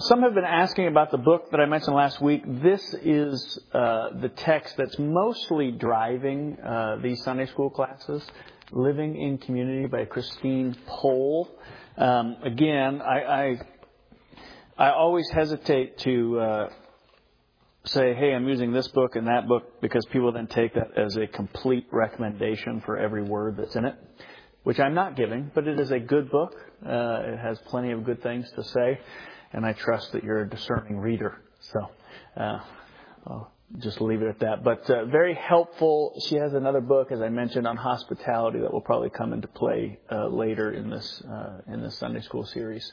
Some have been asking about the book that I mentioned last week. This is the text that's mostly driving these Sunday school classes, Living in Community by Christine Pohl. Again, I always hesitate to say, hey, I'm using this book and that book, because people then take that as a complete recommendation for every word that's in it, which I'm not giving, but it is a good book. It has plenty of good things to say, and I trust that you're a discerning reader. So I'll just leave it at that. But very helpful. She has another book, as I mentioned, on hospitality that will probably come into play later in this Sunday school series.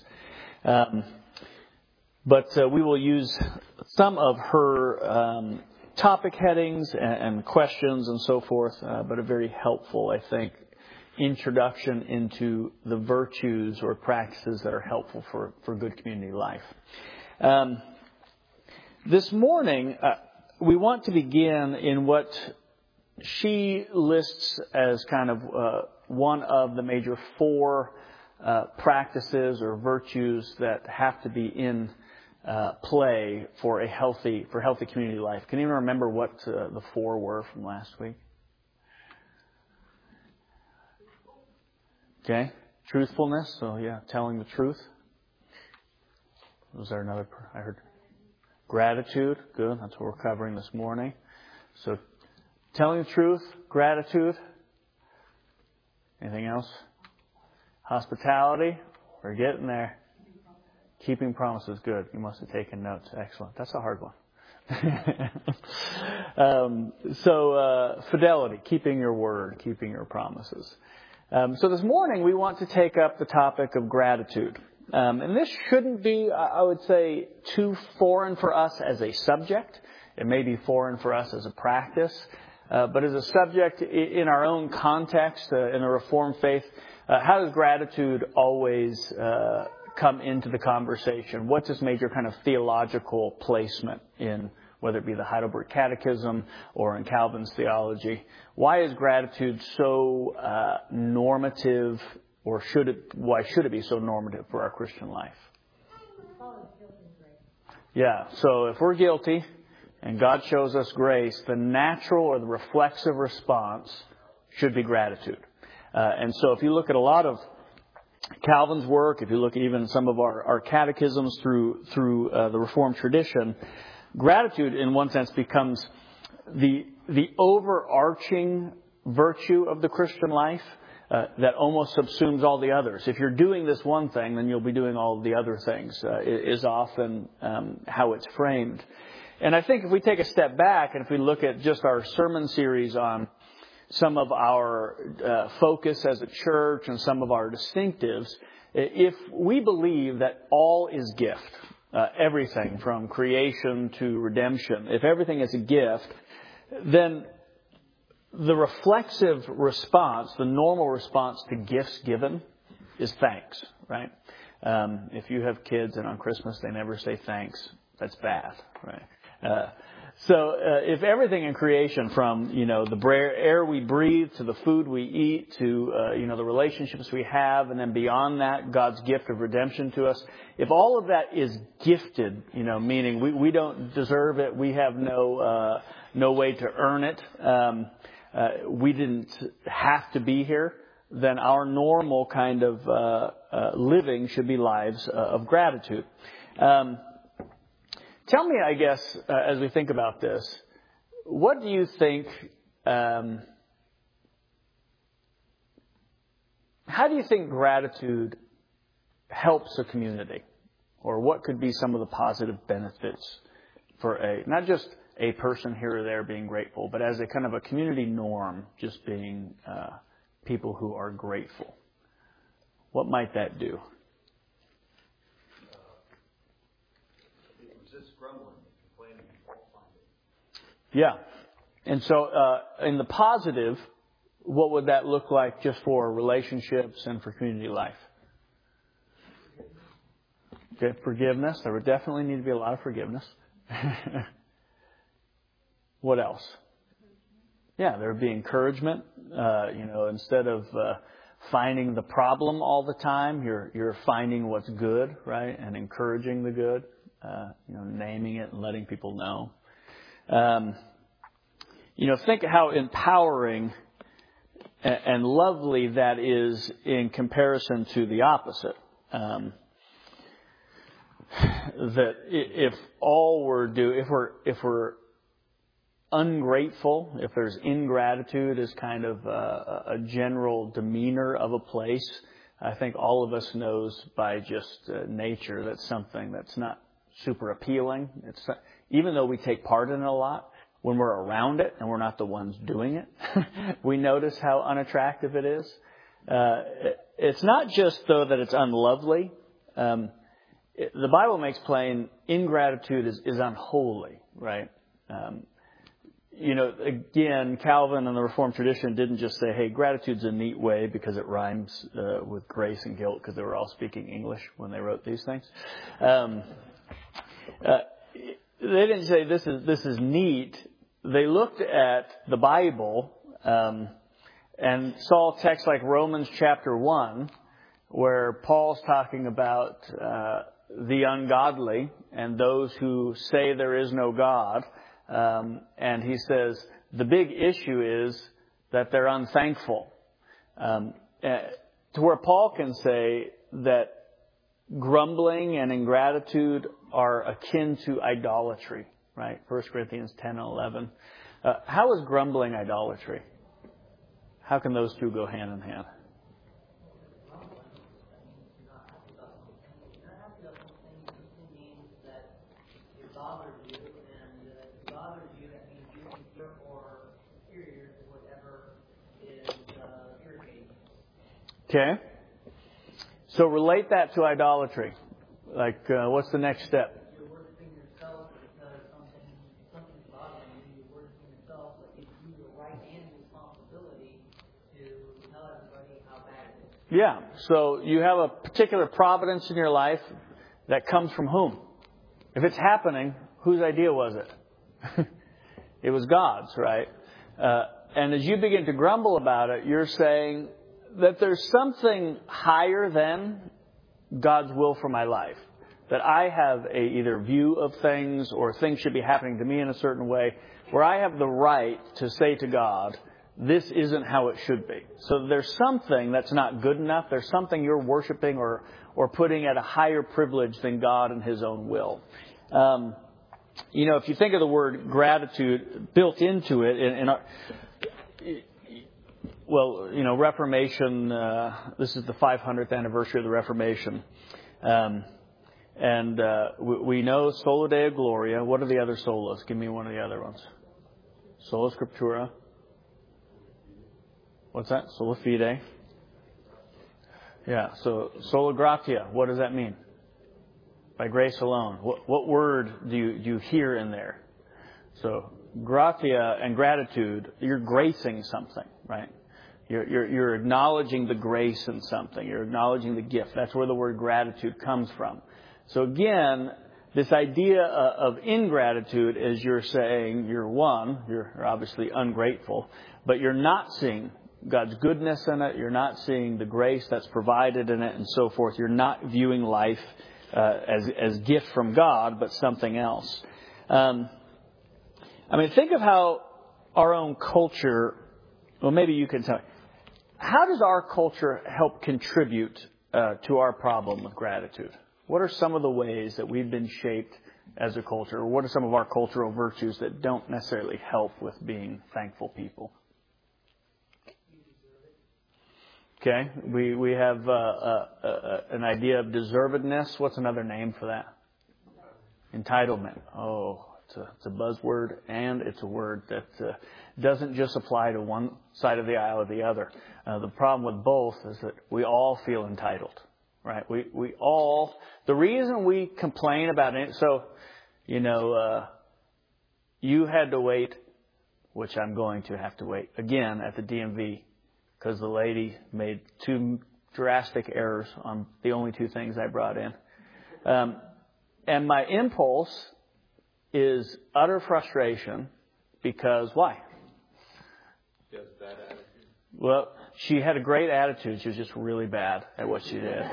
But we will use some of her topic headings and questions and so forth, but a very helpful, I think, introduction into the virtues or practices that are helpful for good community life. This morning, we want to begin in what she lists as kind of one of the major four practices or virtues that have to be in play for healthy community life. Can you even remember what the four were from last week? Okay, truthfulness. So yeah, telling the truth. Was there another? I heard gratitude. Good. That's what we're covering this morning. So telling the truth, gratitude. Anything else? Hospitality. We're getting there. Keeping promises. Good. You must have taken notes. Excellent. That's a hard one. Fidelity. Keeping your word. Keeping your promises. So this morning we want to take up the topic of gratitude. And this shouldn't be, I would say, too foreign for us as a subject. It may be foreign for us as a practice. But as a subject in our own context, in the Reformed faith, how does gratitude always come into the conversation? What's its major kind of theological placement in, whether it be the Heidelberg Catechism or in Calvin's theology? Why is gratitude so normative, or why should it be so normative for our Christian life? Yeah, so if we're guilty and God shows us grace, the natural or the reflexive response should be gratitude. And so if you look at a lot of Calvin's work, if you look at even some of our catechisms through the Reformed tradition, gratitude, in one sense, becomes the overarching virtue of the Christian life that almost subsumes all the others. If you're doing this one thing, then you'll be doing all the other things, is often how it's framed. And I think if we take a step back and if we look at just our sermon series on some of our focus as a church and some of our distinctives, if we believe that all is gift, everything from creation to redemption, if everything is a gift, then the reflexive response, the normal response to gifts given, is thanks, right? If you have kids and on Christmas they never say thanks, that's bad, right? So if everything in creation, from the air we breathe to the food we eat to the relationships we have, and then beyond that, God's gift of redemption to us, if all of that is gifted, meaning we don't deserve it, we have no way to earn it, we didn't have to be here, then our normal kind of living should be lives of gratitude. Tell me, I guess, as we think about this, what do you think, how do you think gratitude helps a community? Or what could be some of the positive benefits for not just a person here or there being grateful, but as a kind of a community norm, just being people who are grateful? What might that do? Yeah. And so in the positive, what would that look like just for relationships and for community life? Okay, forgiveness. There would definitely need to be a lot of forgiveness. What else? Yeah, there would be encouragement. Instead of finding the problem all the time, you're finding what's good, right? And encouraging the good. naming it and letting people know. Think how empowering and lovely that is in comparison to the opposite. That if we're ungrateful, if there's ingratitude as kind of a general demeanor of a place, I think all of us knows by just nature that's something that's not super appealing. It's not, even though we take part in it a lot, when we're around it and we're not the ones doing it, we notice how unattractive it is. It's not just, though, that it's unlovely. The Bible makes plain ingratitude is unholy, right? Again, Calvin and the Reformed tradition didn't just say, hey, gratitude's a neat way because it rhymes with grace and guilt, because they were all speaking English when they wrote these things. They didn't say this is neat. They looked at the Bible and saw texts like Romans chapter 1, where Paul's talking about the ungodly and those who say there is no God. And he says the big issue is that they're unthankful. To where Paul can say that grumbling and ingratitude are akin to idolatry, right? 1 Corinthians 10 and 11. How is grumbling idolatry? How can those two go hand in hand? Okay. So relate that to idolatry. Like, what's the next step? You're worshiping yourself because something's bothering you. You're worshiping yourself, but gives you the right and responsibility to tell everybody how bad it is. Yeah. So you have a particular providence in your life that comes from whom? If it's happening, whose idea was it? It was God's, right? And as you begin to grumble about it, you're saying that there's something higher than God's will for my life. That I have a either view of things or things should be happening to me in a certain way where I have the right to say to God, this isn't how it should be. So there's something that's not good enough. There's something you're worshiping or putting at a higher privilege than God and His own will. If you think of the word gratitude built into it Reformation, this is the 500th anniversary of the Reformation. We know Sola Deo Gloria. What are the other solas? Give me one of the other ones. Sola Scriptura. What's that? Sola Fide. Yeah, so Sola Gratia. What does that mean? By grace alone. What word do you hear in there? So gratia and gratitude, you're gracing something, right? You're acknowledging the grace in something. You're acknowledging the gift. That's where the word gratitude comes from. So again, this idea of ingratitude is you're saying you're obviously ungrateful, but you're not seeing God's goodness in it. You're not seeing the grace that's provided in it and so forth. You're not viewing life as gift from God, but something else. Think of how our own culture, well, maybe you can tell me, how does our culture help contribute to our problem with gratitude? What are some of the ways that we've been shaped as a culture? Or what are some of our cultural virtues that don't necessarily help with being thankful people? Okay, we have an idea of deservedness. What's another name for that? Entitlement. Oh, it's a buzzword, and it's a word that doesn't just apply to one side of the aisle or the other. The problem with both is that we all feel entitled, right? We all, the reason we complain about it, so, you had to wait, which I'm going to have to wait, again at the DMV, because the lady made two drastic errors on the only two things I brought in. And my impulse is utter frustration because why? She has bad attitude. Well, she had a great attitude. She was just really bad at what she did.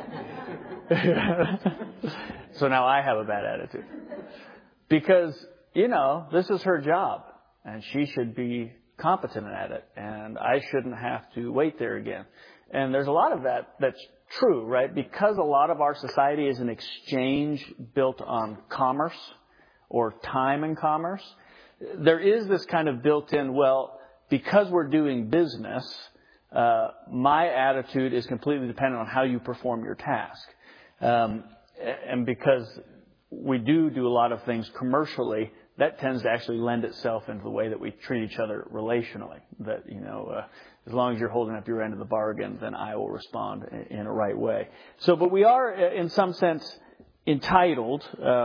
So now I have a bad attitude. Because, this is her job. And she should be competent at it. And I shouldn't have to wait there again. And there's a lot of that's true, right? Because a lot of our society is an exchange built on commerce or time and commerce. There is this kind of built-in, because we're doing business, my attitude is completely dependent on how you perform your task. And because we do a lot of things commercially, that tends to actually lend itself into the way that we treat each other relationally. That, as long as you're holding up your end of the bargain, then I will respond in a right way. But we are, in some sense, entitled.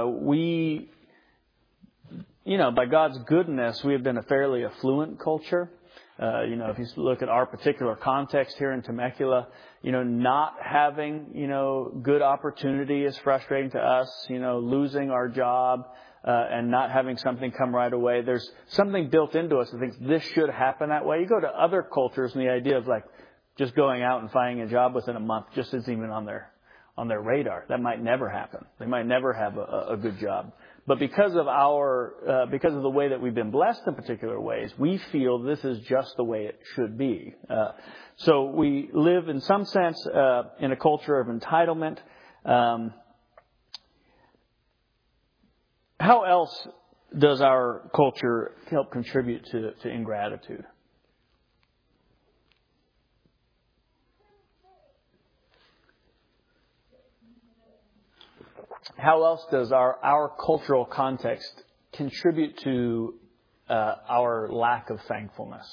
By God's goodness, we have been a fairly affluent culture. If you look at our particular context here in Temecula, not having, good opportunity is frustrating to us. Losing our job and not having something come right away. There's something built into us that thinks this should happen that way. You go to other cultures and the idea of just going out and finding a job within a month just isn't even on their radar. That might never happen. They might never have a good job. But because of because of the way that we've been blessed in particular ways, we feel this is just the way it should be. So we live in some sense in a culture of entitlement. How else does our culture help contribute to ingratitude? How else does our cultural context contribute to our lack of thankfulness?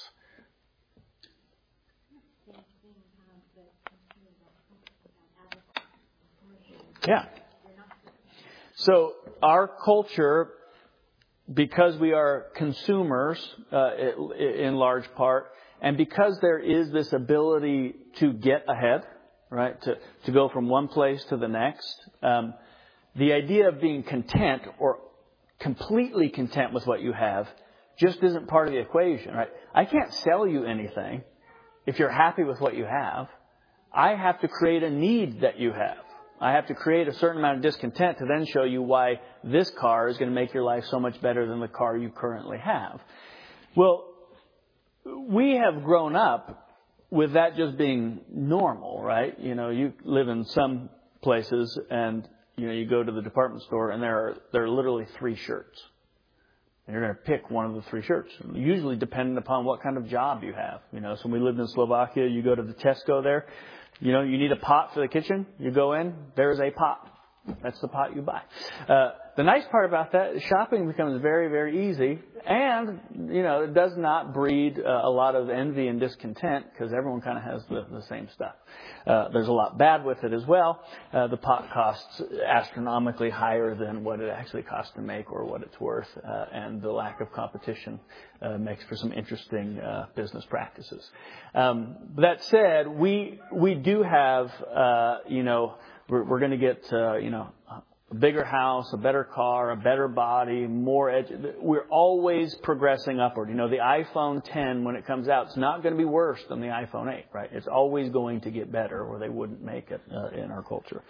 Yeah. So our culture, because we are consumers in large part, and because there is this ability to get ahead, right, to go from one place to the next, the idea of being content or completely content with what you have just isn't part of the equation, right? I can't sell you anything if you're happy with what you have. I have to create a need that you have. I have to create a certain amount of discontent to then show you why this car is going to make your life so much better than the car you currently have. Well, we have grown up with that just being normal, right? You live in some places and you go to the department store and there are literally 3 shirts. And you're going to pick one of the 3 shirts, usually dependent upon what kind of job you have. So when we lived in Slovakia, you go to the Tesco there. You need a pot for the kitchen. You go in, there's a pot. That's the pot you buy. The nice part about that is shopping becomes very, very easy. And, it does not breed a lot of envy and discontent because everyone kind of has the same stuff. There's a lot bad with it as well. The pot costs astronomically higher than what it actually costs to make or what it's worth. And the lack of competition makes for some interesting business practices. That said, we do have, we're going to get, a bigger house, a better car, a better body, we're always progressing upward. The iPhone 10, when it comes out, it's not going to be worse than the iPhone 8, right? It's always going to get better or they wouldn't make it in our culture.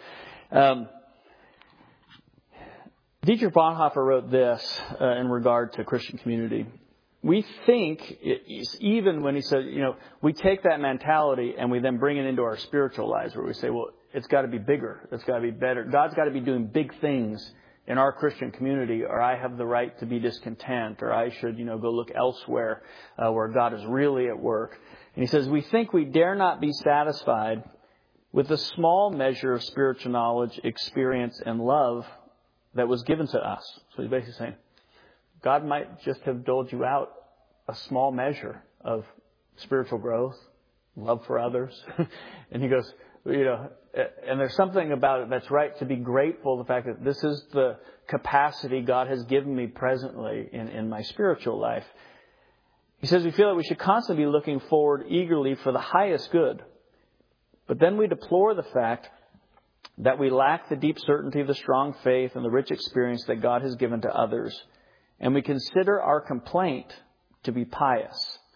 Dietrich Bonhoeffer wrote this in regard to Christian community. We think, even when he said, we take that mentality and we then bring it into our spiritual lives where we say, well, it's got to be bigger. It's got to be better. God's got to be doing big things in our Christian community, or I have the right to be discontent, or I should, go look elsewhere where God is really at work. And he says, we think we dare not be satisfied with the small measure of spiritual knowledge, experience, and love that was given to us. So he's basically saying, God might just have doled you out a small measure of spiritual growth, love for others. And he goes, and there's something about it that's right to be grateful the fact that this is the capacity God has given me presently in my spiritual life. He says we feel that we should constantly be looking forward eagerly for the highest good. But then we deplore the fact that we lack the deep certainty, the strong faith, and the rich experience that God has given to others. And we consider our complaint to be pious.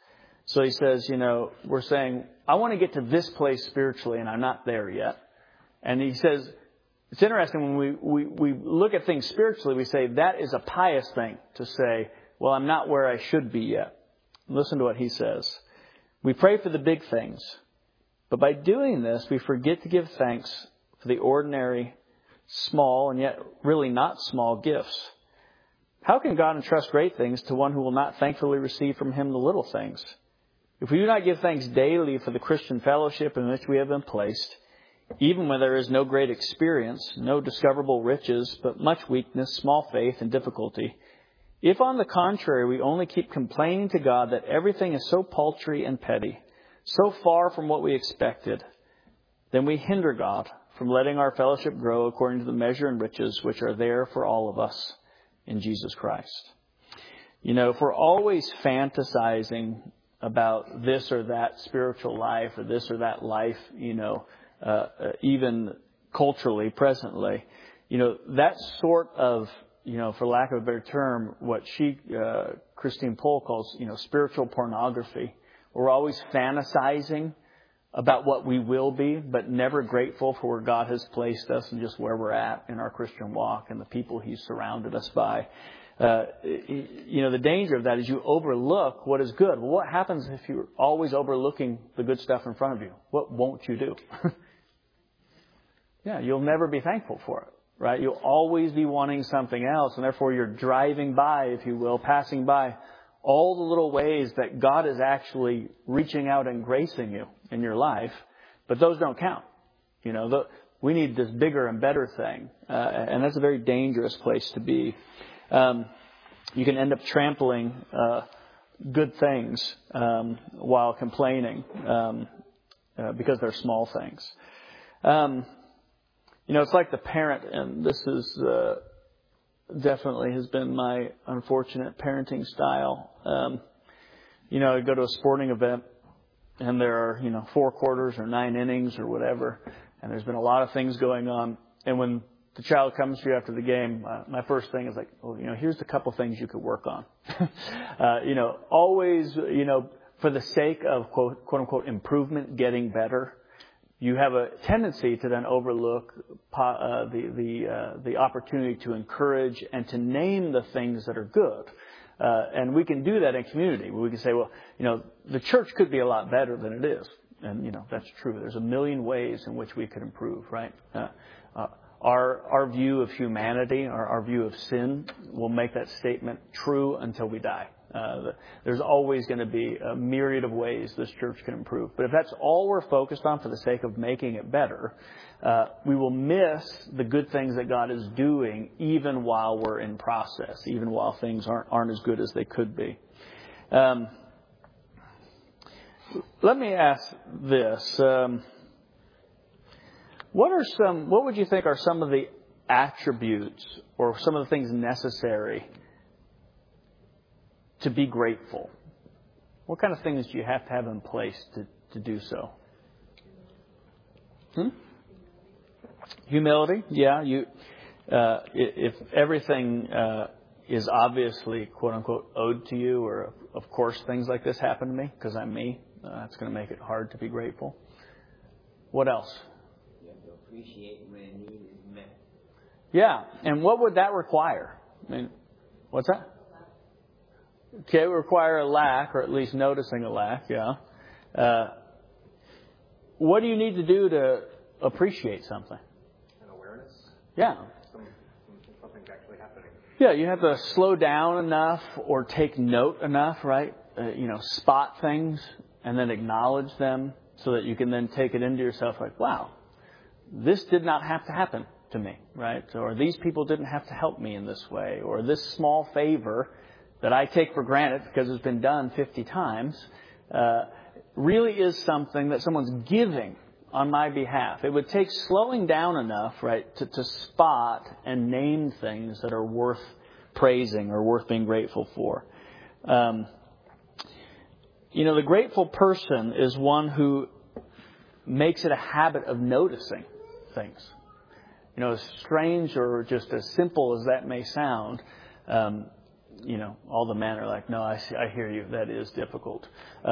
So he says, we're saying, I want to get to this place spiritually, and I'm not there yet. And he says, it's interesting when we look at things spiritually, we say that is a pious thing to say, well, I'm not where I should be yet. Listen to what he says. We pray for the big things, but by doing this, we forget to give thanks for the ordinary, small, and yet really not small gifts. How can God entrust great things to one who will not thankfully receive from him the little things? If we do not give thanks daily for the Christian fellowship in which we have been placed, even when there is no great experience, no discoverable riches, but much weakness, small faith, and difficulty, if on the contrary we only keep complaining to God that everything is so paltry and petty, so far from what we expected, then we hinder God from letting our fellowship grow according to the measure and riches which are there for all of us in Jesus Christ. If we're always fantasizing about this or that spiritual life or this or that life, even culturally, presently, that sort of, for lack of a better term, what Christine Pohl calls, spiritual pornography. We're always fantasizing about what we will be, but never grateful for where God has placed us and just where we're at in our Christian walk and the people He's surrounded us by. The danger of that is you overlook what is good. Well, what happens if you're always overlooking the good stuff in front of you? What won't you do? Yeah, you'll never be thankful for it, right? You'll always be wanting something else, and therefore you're driving by, if you will, passing by all the little ways that God is actually reaching out and gracing you in your life, but those don't count. We need this bigger and better thing, and that's a very dangerous place to be. You can end up trampling good things while complaining because they're small things. It's like the parent, and this is definitely has been my unfortunate parenting style. I go to a sporting event, and there are 4 quarters or 9 innings or whatever, and there's been a lot of things going on. And when the child comes to you after the game, my first thing is like, well, here's a couple things you could work on. Always, for the sake of quote unquote improvement, getting better, you have a tendency to then overlook the opportunity to encourage and to name the things that are good. And we can do that in community. We can say, well, the church could be a lot better than it is. And, that's true. There's a million ways in which we could improve, right? Our view of humanity, our view of sin, will make that statement true until we die. There's always going to be a myriad of ways this church can improve. But if that's all we're focused on for the sake of making it better, we will miss the good things that God is doing even while we're in process, even while things aren't as good as they could be. Let me ask this. What would you think are some of the attributes or some of the things necessary to be grateful? What kind of things do you have to have in place to do so? Humility, yeah. If everything is obviously, quote unquote, owed to you, or of course things like this happen to me because I'm me, that's going to make it hard to be grateful. What else? You have to appreciate when a need is met. Yeah, and what would that require? What's that? Okay, it would require a lack, or at least noticing a lack, yeah. What do you need to do to appreciate something? An awareness? Yeah. Something's actually happening. Yeah, you have to slow down enough or take note enough, right? Spot things and then acknowledge them so that you can then take it into yourself like, wow, this did not have to happen to me, right? Or these people didn't have to help me in this way. Or this small favor that I take for granted because it's been done 50 times, really is something that someone's giving on my behalf. It would take slowing down enough, right, to spot and name things that are worth praising or worth being grateful for. The grateful person is one who makes it a habit of noticing things. As strange or just as simple as that may sound, all the men are like, no, I hear you. That is difficult.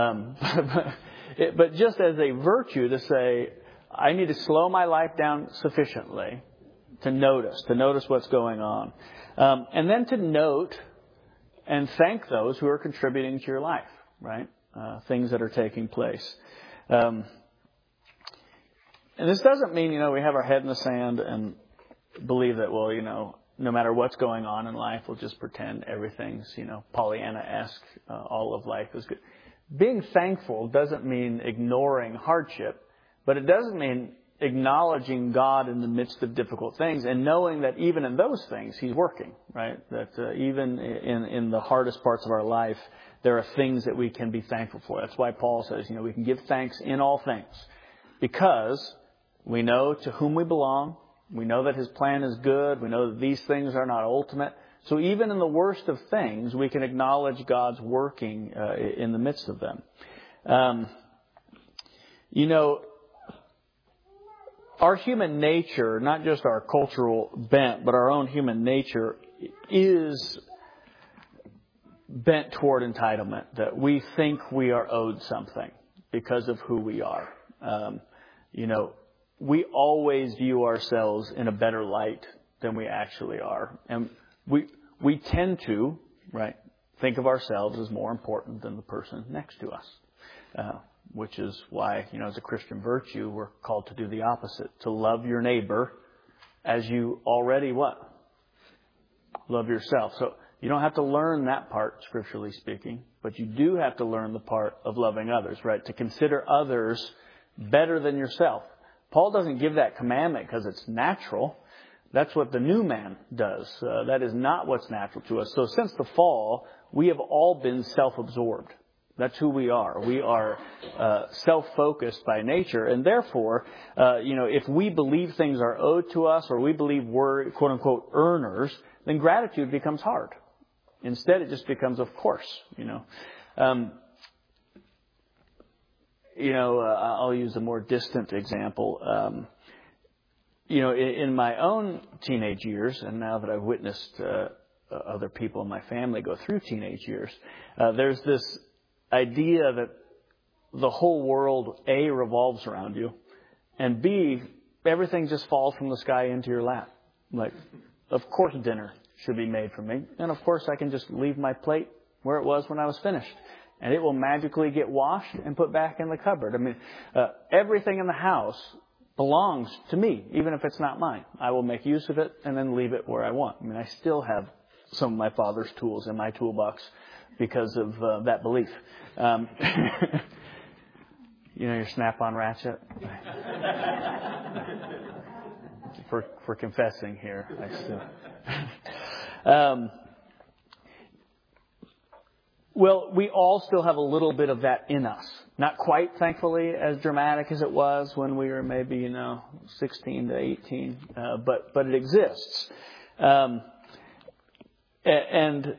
But just as a virtue to say, I need to slow my life down sufficiently to notice what's going on. And then to note and thank those who are contributing to your life, right? Things that are taking place. And this doesn't mean, we have our head in the sand and believe that, no matter what's going on in life, we'll just pretend everything's, Pollyanna-esque, all of life is good. Being thankful doesn't mean ignoring hardship, but it doesn't mean acknowledging God in the midst of difficult things and knowing that even in those things, He's working, right? That even in the hardest parts of our life, there are things that we can be thankful for. That's why Paul says, we can give thanks in all things because we know to whom we belong. We know that His plan is good. We know that these things are not ultimate. So even in the worst of things, we can acknowledge God's working in the midst of them. Our human nature, not just our cultural bent, but our own human nature is bent toward entitlement, that we think we are owed something because of who we are. We always view ourselves in a better light than we actually are. And we tend to, right, think of ourselves as more important than the person next to us. Which is why, as a Christian virtue, we're called to do the opposite. To love your neighbor as you already what? Love yourself. So you don't have to learn that part, scripturally speaking, but you do have to learn the part of loving others, right? To consider others better than yourself. Paul doesn't give that commandment because it's natural. That's what the new man does. That is not what's natural to us. So since the fall, we have all been self-absorbed. That's who we are. We are self-focused by nature. And therefore, if we believe things are owed to us or we believe we're, quote-unquote, earners, then gratitude becomes hard. Instead, it just becomes, of course, I'll use a more distant example. In my own teenage years, and now that I've witnessed other people in my family go through teenage years, there's this idea that the whole world, A, revolves around you, and B, everything just falls from the sky into your lap. Like, of course dinner should be made for me, and of course I can just leave my plate where it was when I was finished, and it will magically get washed and put back in the cupboard. Everything in the house belongs to me, even if it's not mine. I will make use of it and then leave it where I want. I still have some of my father's tools in my toolbox because of that belief. Your snap-on ratchet? for confessing here, I still. Well, we all still have a little bit of that in us. Not quite, thankfully, as dramatic as it was when we were maybe, 16 to 18. But it exists. And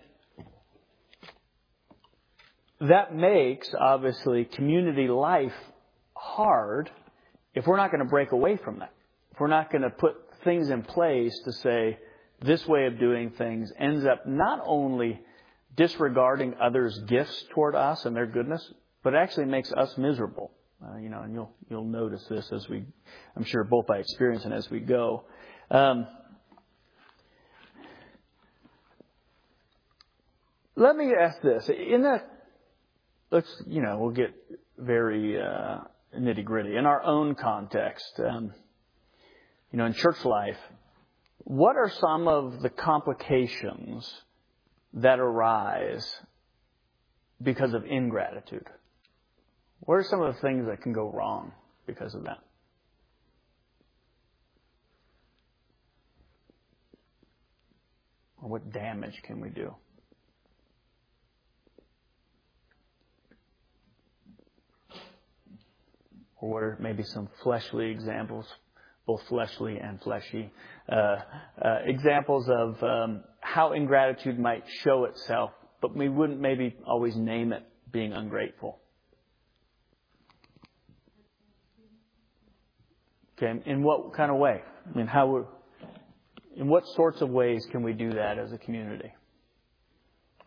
that makes, obviously, community life hard if we're not going to break away from that. If we're not going to put things in place to say this way of doing things ends up not only disregarding others' gifts toward us and their goodness, but actually makes us miserable. And you'll notice this as I'm sure both by experience and as we go. Let me ask this. We'll get very nitty-gritty. In our own context, in church life, what are some of the complications that arise because of ingratitude? What are some of the things that can go wrong because of that? Or what damage can we do? Or what are maybe some fleshly examples, both fleshly and fleshy, examples of how ingratitude might show itself, but we wouldn't maybe always name it being ungrateful. Okay, in what kind of way? In what sorts of ways can we do that as a community?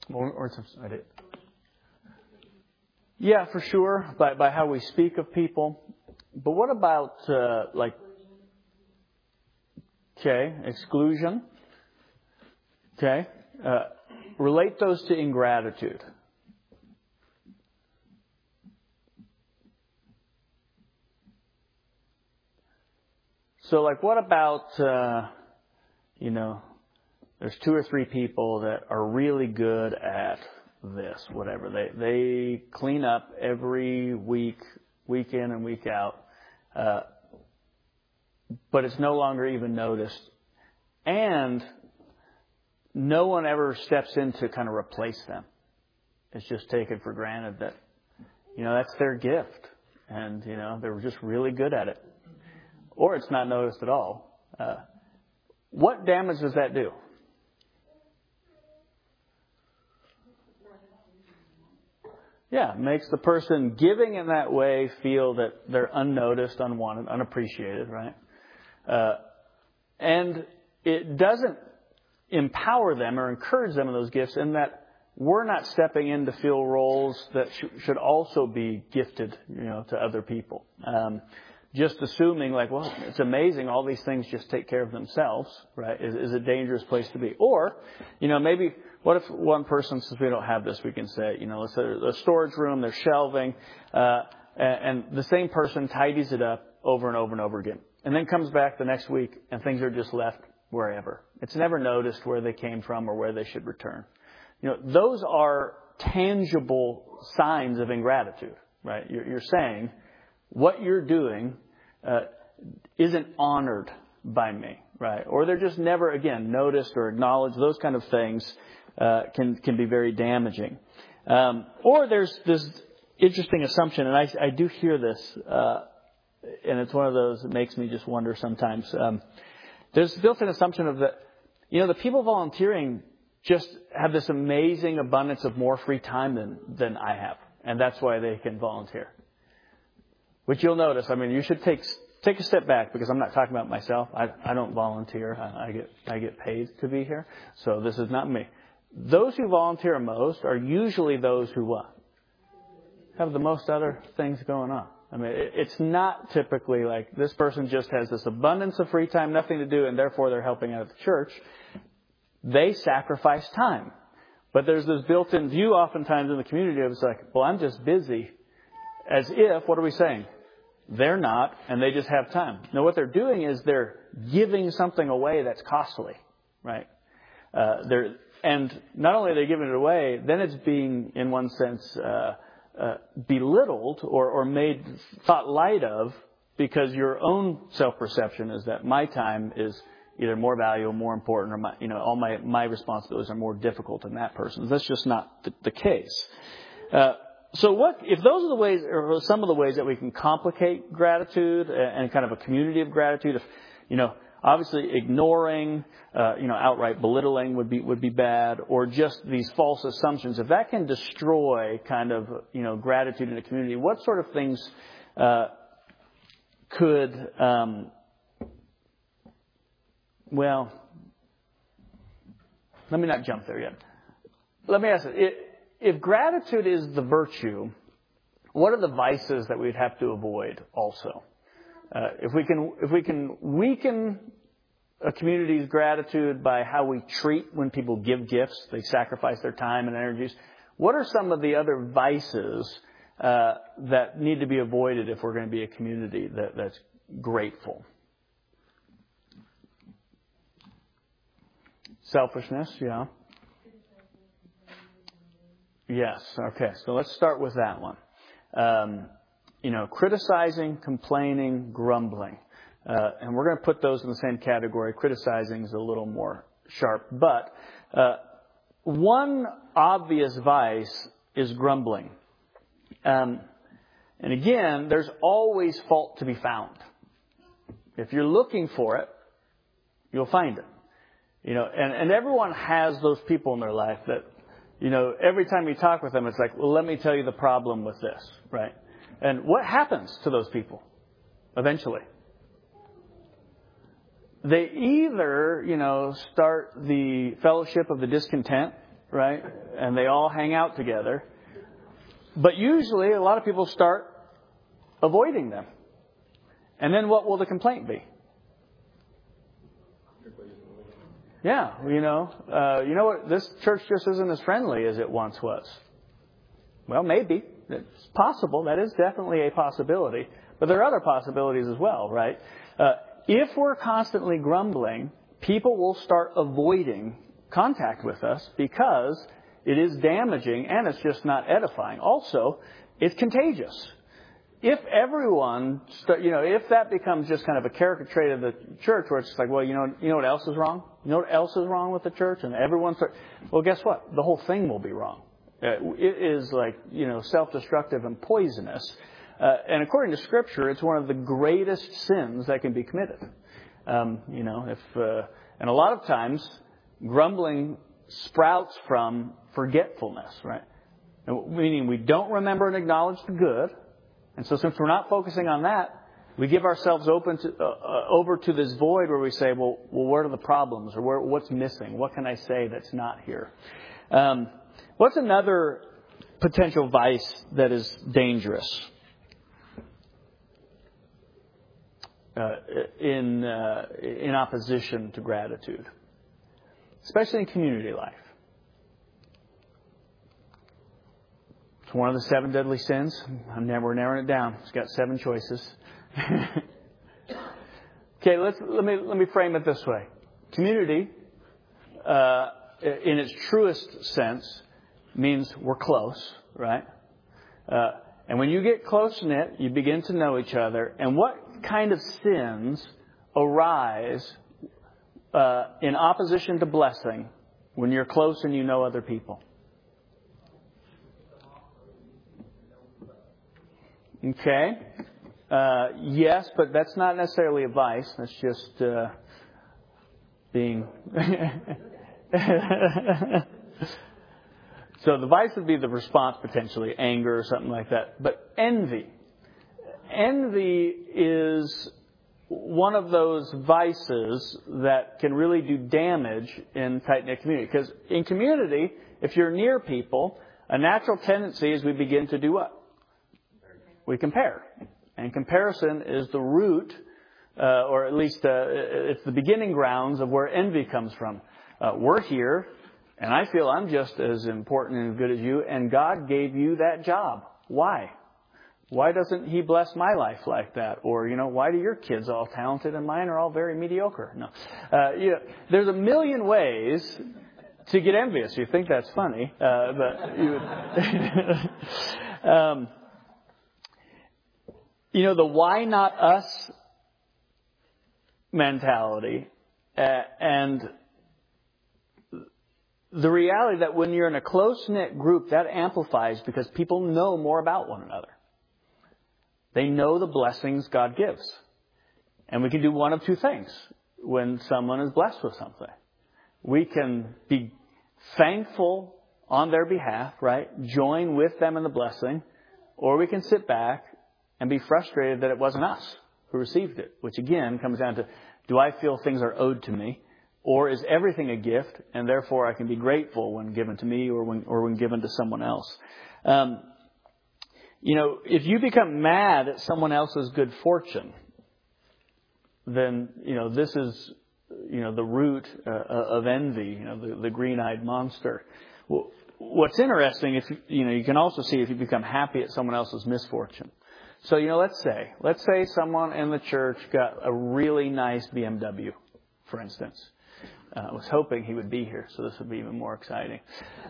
Or I did. Yeah, for sure, by how we speak of people. But what about, exclusion? Okay. Relate those to ingratitude. So, what about, there's 2 or 3 people that are really good at this, whatever. They clean up every week in and week out, but it's no longer even noticed. And no one ever steps in to kind of replace them. It's just taken for granted that, that's their gift. And, they were just really good at it. Or it's not noticed at all. What damage does that do? Yeah, makes the person giving in that way feel that they're unnoticed, unwanted, unappreciated, right? And it doesn't empower them or encourage them in those gifts, in that we're not stepping in to fill roles that should also be gifted, to other people. Just assuming it's amazing, all these things just take care of themselves, right, is a dangerous place to be. Or, maybe, what if one person says, we don't have this, we can say, let's say a storage room, there's shelving, and the same person tidies it up over and over and over again. And then comes back the next week and things are just left wherever. It's never noticed where they came from or where they should return. Those are tangible signs of ingratitude, right? You're saying, what you're doing isn't honored by me, right? Or they're just never, again, noticed or acknowledged. Those kind of things can be very damaging. Or there's this interesting assumption, and I do hear this, and it's one of those that makes me just wonder sometimes. There's a built-in assumption of that, the people volunteering just have this amazing abundance of more free time than I have, and that's why they can volunteer. Which you'll notice, you should take a step back, because I'm not talking about myself. I don't volunteer. I get paid to be here. So this is not me. Those who volunteer most are usually those who what? Have the most other things going on. It's not typically like this person just has this abundance of free time, nothing to do, and therefore they're helping out at the church. They sacrifice time. But there's this built-in view oftentimes in the community of, it's like, well, I'm just busy. As if, what are we saying? They're not, and they just have time. No, what they're doing is they're giving something away that's costly, right? And not only are they giving it away, then it's being, in one sense, belittled or made thought light of, because your own self-perception is that my time is either more valuable, more important, or all my responsibilities are more difficult than that person's. That's just not the case. So if those are the ways, or some of the ways that we can complicate gratitude and kind of a community of gratitude, if, obviously ignoring, outright belittling would be bad, or just these false assumptions, if that can destroy kind of, gratitude in a community, what sort of things, could, let me not jump there yet. Let me ask it. If gratitude is the virtue, what are the vices that we'd have to avoid also? If we can weaken a community's gratitude by how we treat when people give gifts, they sacrifice their time and energies, what are some of the other vices that need to be avoided if we're going to be a community that's grateful? Selfishness, yeah. Yes. Okay. So let's start with that one. Criticizing, complaining, grumbling. And we're going to put those in the same category. Criticizing is a little more sharp. But one obvious vice is grumbling. And again, there's always fault to be found. If you're looking for it, you'll find it. And everyone has those people in their life that, every time you talk with them, it's like, well, let me tell you the problem with this, right? And what happens to those people eventually? They either, start the fellowship of the discontent right? And they all hang out together. But usually a lot of people start avoiding them. And then what will the complaint be? Yeah, you know what? This church just isn't as friendly as it once was. Well, maybe. It's possible. That is definitely a possibility. But there are other possibilities as well, right? If we're constantly grumbling, people will start avoiding contact with us because it is damaging and it's just not edifying. Also, it's contagious. If everyone, if that becomes just kind of a caricature trait of the church where it's just like, well, you know what else is wrong? You know what else is wrong with the church? And well, guess what? The whole thing will be wrong. It is like, self-destructive and poisonous. And according to Scripture, it's one of the greatest sins that can be committed. And a lot of times, grumbling sprouts from forgetfulness, right? Meaning we don't remember and acknowledge the good. And so since we're not focusing on that, we give ourselves over to this void where we say, well, what are the problems? Or what's missing? What can I say that's not here? What's another potential vice that is dangerous in opposition to gratitude, especially in community life? It's one of the 7 deadly sins. We're narrowing it down. It's got 7 choices. Okay, let me frame it this way. Community, in its truest sense, means we're close, right? And when you get close-knit, you begin to know each other. And what kind of sins arise in opposition to blessing when you're close and you know other people? Okay. Yes, but that's not necessarily a vice. That's just being... So the vice would be the response, potentially, anger or something like that. But envy. Envy is one of those vices that can really do damage in tight-knit community. Because in community, if you're near people, a natural tendency is we begin to do what? We compare. And comparison is the root, or at least it's the beginning grounds of where envy comes from. We're here, and I feel I'm just as important and good as you, and God gave you that job. Why? Why doesn't He bless my life like that? Or, why do your kids all talented and mine are all very mediocre? No. There's a million ways to get envious. You think that's funny, but you would... the why not us mentality and the reality that when you're in a close-knit group, that amplifies because people know more about one another. They know the blessings God gives. And we can do one of 2 things when someone is blessed with something. We can be thankful on their behalf, right? Join with them in the blessing. Or we can sit back and be frustrated that it wasn't us who received it. Which again comes down to, do I feel things are owed to me? Or is everything a gift and therefore I can be grateful when given to me or when given to someone else? If you become mad at someone else's good fortune, then, this is, the root of envy, the green-eyed monster. Well, what's interesting, if you can also see if you become happy at someone else's misfortune. So, let's say someone in the church got a really nice BMW, for instance. I was hoping he would be here, so this would be even more exciting.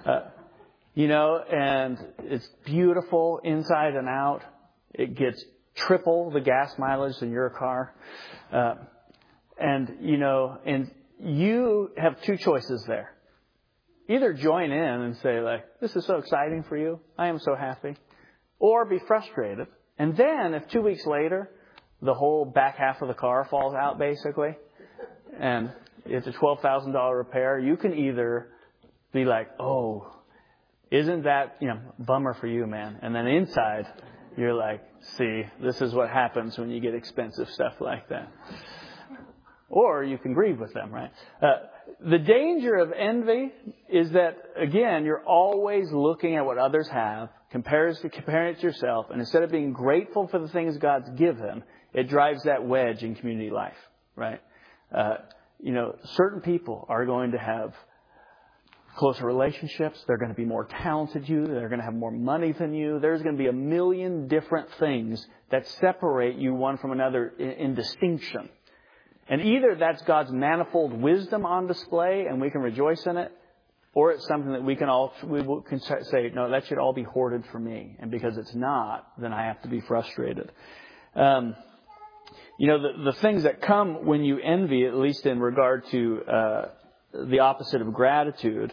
And it's beautiful inside and out. It gets triple the gas mileage in your car. And you have 2 choices there. Either join in and say, this is so exciting for you. I am so happy. Or be frustrated. And then if 2 weeks later, the whole back half of the car falls out, basically, and it's a $12,000 repair, you can either be like, oh, isn't that, bummer for you, man. And then inside, you're like, see, this is what happens when you get expensive stuff like that. Or you can grieve with them, right? The danger of envy is that, again, you're always looking at what others have, comparing it to yourself, and instead of being grateful for the things God's given, it drives that wedge in community life, right? Certain people are going to have closer relationships. They're going to be more talented than you. They're going to have more money than you. There's going to be a million different things that separate you one from another in distinction. And either that's God's manifold wisdom on display and we can rejoice in it, or it's something that we can say, no, that should all be hoarded for me. And because it's not, then I have to be frustrated. The things that come when you envy, at least in regard to the opposite of gratitude,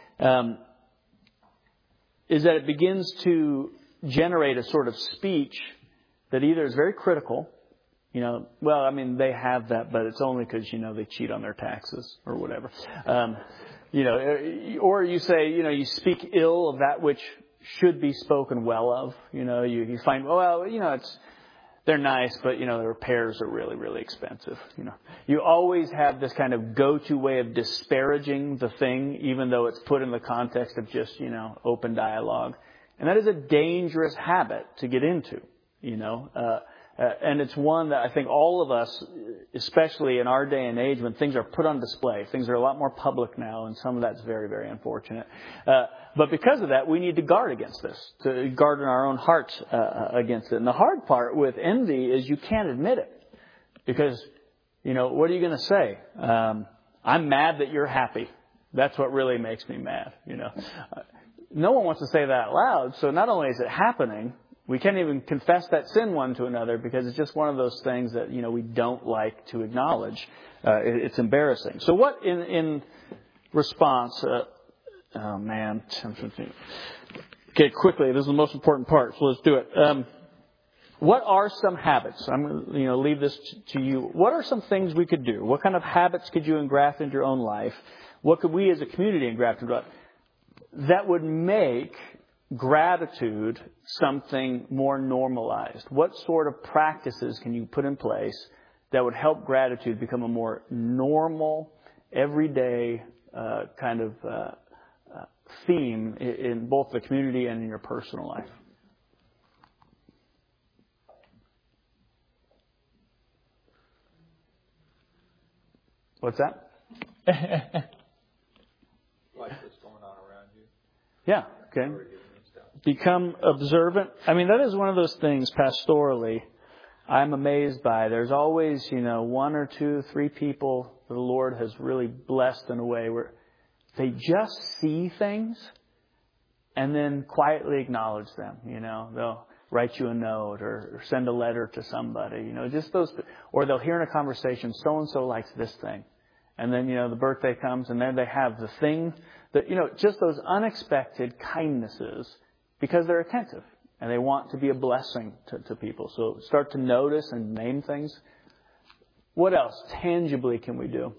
is that it begins to generate a sort of speech that either is very critical, they have that, but it's only because, they cheat on their taxes or whatever. Or you say, you speak ill of that which should be spoken well of. You find, they're nice, but, the repairs are really, really expensive. You always have this kind of go-to way of disparaging the thing, even though it's put in the context of just, open dialogue. And that is a dangerous habit to get into, and it's one that I think all of us, especially in our day and age when things are put on display, things are a lot more public now, and some of that's very, very unfortunate. But because of that, we need to guard against this, to guard in our own hearts against it. And the hard part with envy is you can't admit it. Because, what are you going to say? I'm mad that you're happy. That's what really makes me mad, No one wants to say that out loud, so not only is it happening, we can't even confess that sin one to another because it's just one of those things that, we don't like to acknowledge. It's embarrassing. So what in response, okay, quickly, this is the most important part, so let's do it. What are some habits? I'm going to, leave this to you. What are some things we could do? What kind of habits could you engraft into your own life? What could we as a community engraft into it that would make gratitude something more normalized? What sort of practices can you put in place that would help gratitude become a more normal, everyday kind of theme in both the community and in your personal life? What's that? Like what's going on around you. Yeah, okay. Become observant. That is one of those things pastorally I'm amazed by. There's always, 1 or 2, 3 people the Lord has really blessed in a way where they just see things and then quietly acknowledge them. They'll write you a note or send a letter to somebody, just those, or they'll hear in a conversation, so-and-so likes this thing. And then, the birthday comes and then they have the thing that, just those unexpected kindnesses because they're attentive and they want to be a blessing to people. So start to notice and name things. What else tangibly can we do?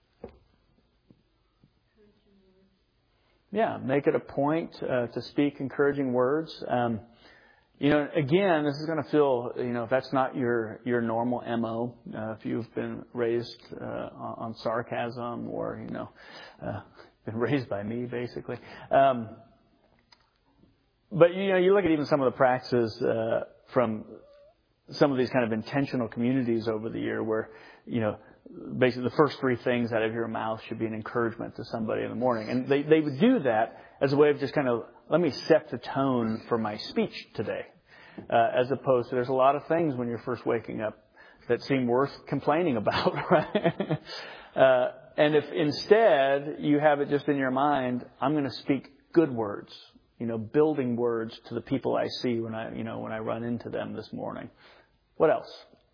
Yeah, make it a point to speak encouraging words. Again, this is going to feel, if that's not your normal MO, if you've been raised on sarcasm or, been raised by me, basically. But, you look at even some of the practices from some of these kind of intentional communities over the year where, basically the first 3 things out of your mouth should be an encouragement to somebody in the morning. And they would do that as a way of just kind of, let me set the tone for my speech today. As opposed to, there's a lot of things when you're first waking up that seem worth complaining about, right? And if instead you have it just in your mind, I'm going to speak good words, building words to the people I see when I run into them this morning. What else?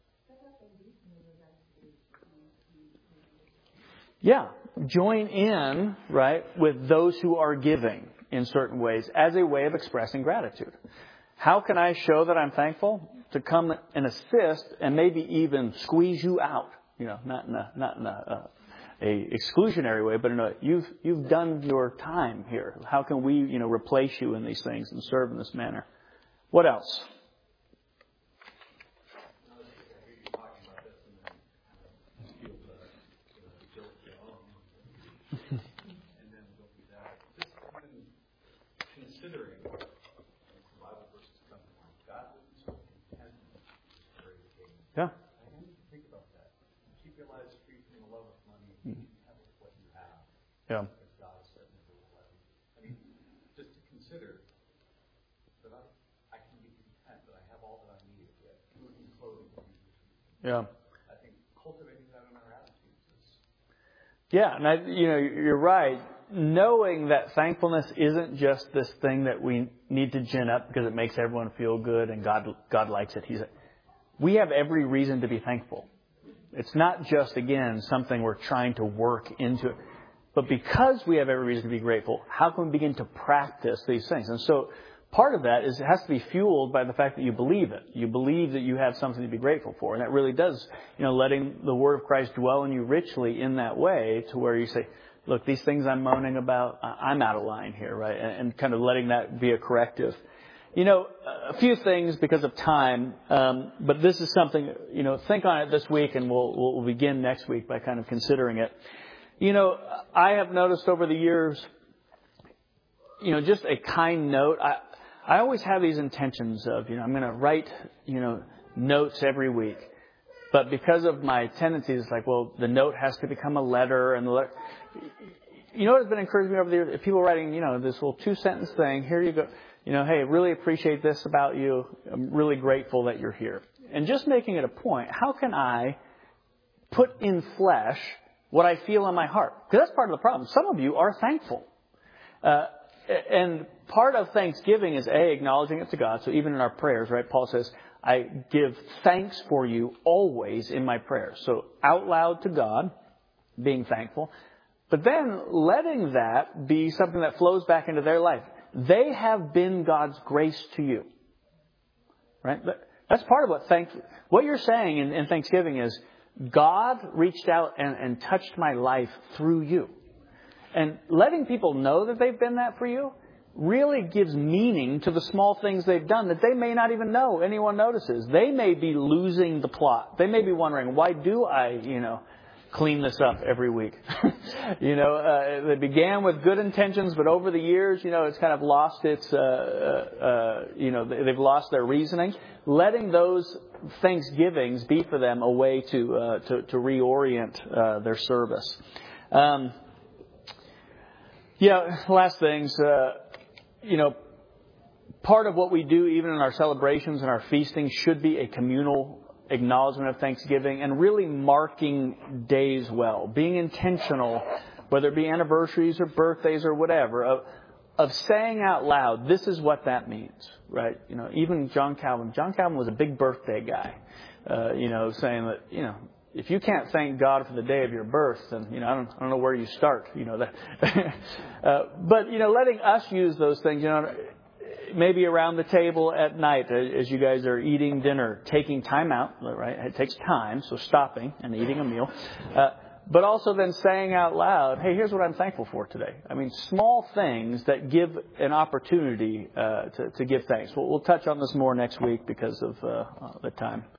Yeah, join in, right, with those who are giving in certain ways as a way of expressing gratitude. How can I show that I'm thankful? To come and assist and maybe even squeeze you out, not in a exclusionary way, but in a, you've done your time here. How can we, replace you in these things and serve in this manner? What else? Yeah. God has set me the way. I mean, just to consider that I can be content that I have all that I need, yet food and clothing to use. Yeah. I think cultivating that in our attitudes is. Yeah, and you're right. Knowing that thankfulness isn't just this thing that we need to gin up because it makes everyone feel good and God likes it. We have every reason to be thankful. It's not just, again, something we're trying to work into. But because we have every reason to be grateful, how can we begin to practice these things? And so part of that is it has to be fueled by the fact that you believe it. You believe that you have something to be grateful for. And that really does, letting the Word of Christ dwell in you richly in that way to where you say, look, these things I'm moaning about, I'm out of line here, right? And kind of letting that be a corrective. A few things because of time, but this is something, think on it this week and we'll begin next week by kind of considering it. I have noticed over the years, just a kind note. I always have these intentions of, I'm going to write, notes every week. But because of my tendencies, it's like, well, the note has to become a letter. And the letter. What has been encouraging me over the years? If people writing, this little 2-sentence thing, here you go. Hey, really appreciate this about you. I'm really grateful that you're here. And just making it a point, how can I put in flesh what I feel in my heart? Because that's part of the problem. Some of you are thankful. And part of thanksgiving is, acknowledging it to God. So even in our prayers, right, Paul says, I give thanks for you always in my prayers. So out loud to God, being thankful. But then letting that be something that flows back into their life. They have been God's grace to you. Right? That's part of what you're saying in Thanksgiving is, God reached out and touched my life through you. And letting people know that they've been that for you really gives meaning to the small things they've done that they may not even know anyone notices. They may be losing the plot. They may be wondering, why do I, clean this up every week? They began with good intentions, but over the years, it's kind of lost its, they've lost their reasoning. Letting those Thanksgivings be for them a way to reorient their service. Last things, part of what we do even in our celebrations and our feasting should be a communal acknowledgement of Thanksgiving and really marking days well. Being intentional, whether it be anniversaries or birthdays or whatever, of saying out loud, this is what that means, right? Even John Calvin was a big birthday guy, saying that, if you can't thank God for the day of your birth, then, I don't know where you start, that. But, letting us use those things, maybe around the table at night as you guys are eating dinner, taking time out, right? It takes time, so stopping and eating a meal. But also then saying out loud, hey, here's what I'm thankful for today. I mean, small things that give an opportunity to give thanks. We'll touch on this more next week because of the time.